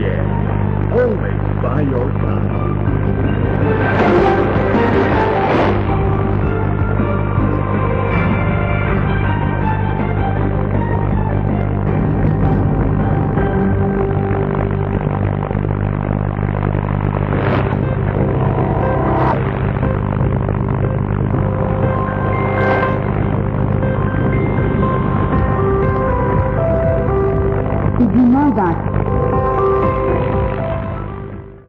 yeah. Always by your side. Did you know that